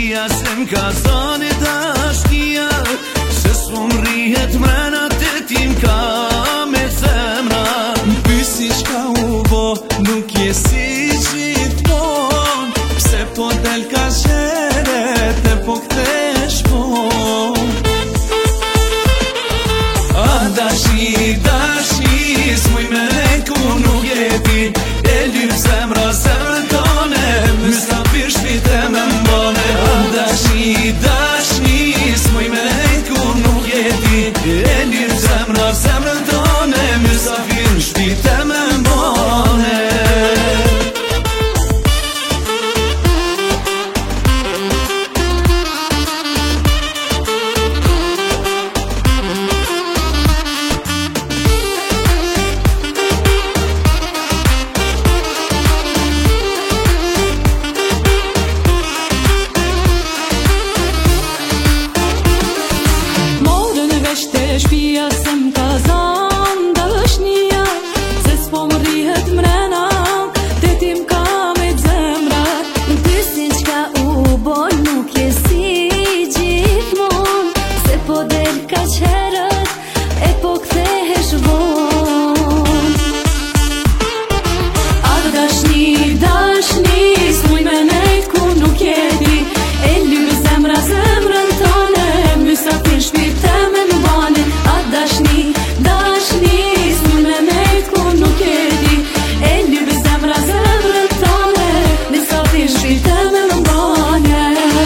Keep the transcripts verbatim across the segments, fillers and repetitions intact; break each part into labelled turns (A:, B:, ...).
A: shpia se m'ka zani dashnia, se s'u mrihet mrena të tim ka me zemra.
B: Pysi qka u bo, nuk je si gjithmon, pse po del ka qeret e po kthesh pon.
A: A dashni, dashni, s'muj me ku nuk jeti, e lyp zemra zemrën tone, mysafir shpit e me mbane. A dashni, dashni, s'muj me ku nuk jeti, e lyp zemra zemrën tone, mysafir shpit e me mbane.
C: Shpia se m'ka zan dashnia, se s'po më rrihet mrena te ti m'ka me zemra.
D: Më pysin qka u boj, nuk je si gjithmon, se po del ka qerët e po kthehesh von.
C: A dashni, dashni, s'muj me nejt ku nuk jeti, e lyp zemra zemrën tone, mysafir shpit e me mbane. A dashni, dashni, s'muj me nejt ku nuk jeti, e lyp zemra zemrën tone, mysafir shpit e me mbane.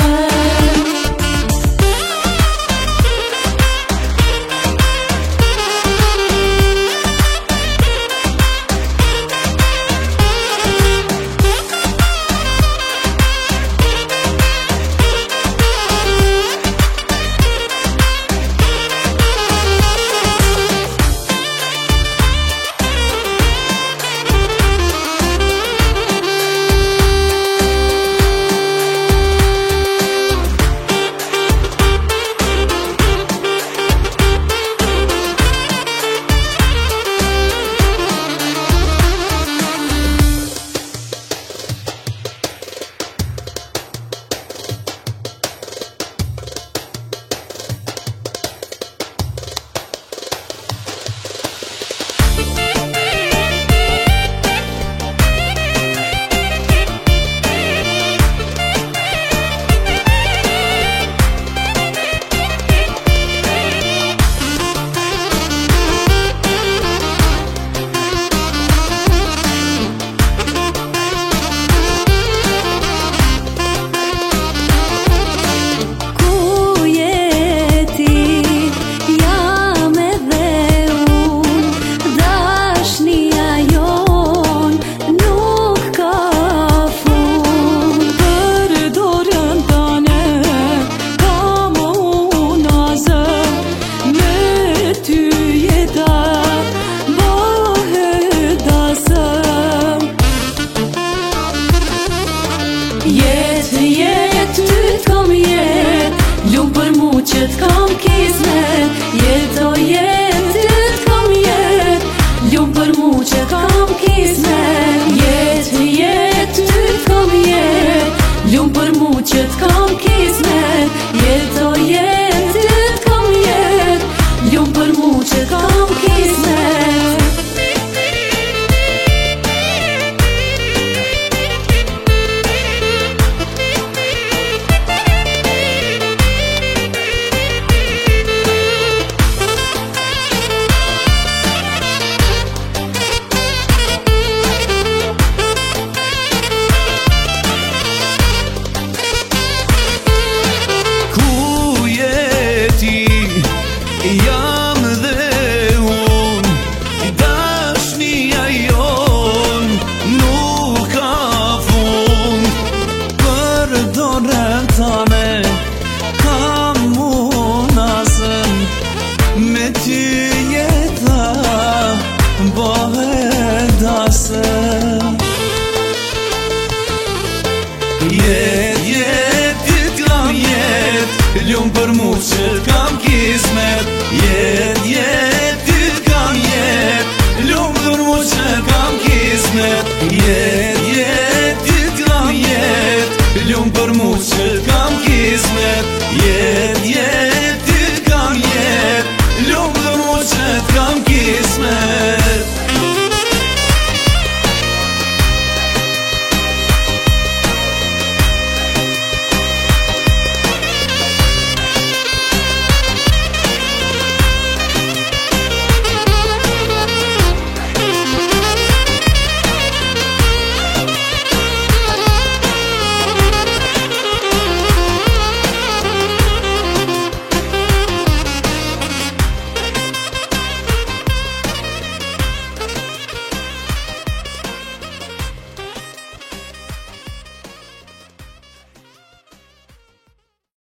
C: Jet, jet, ty t'kam jet, lumë për mu që t'kam kismet. Jeto, jet, ty t'kam jet, lumë për mu që t'kam kismet. Jet, jet, ty t'kam jet, lumë për mu që t'kam kismet. Jeto, jet, ty t'kam jet, lumë për mu që t'kam kismet.
A: Jam dhe un, dashnia jon nuk ka fund.
B: Për dorën tane kam unasën, me ty jeta bëhet dasën.
A: Jet, jet, ty t'kam jet, lumë për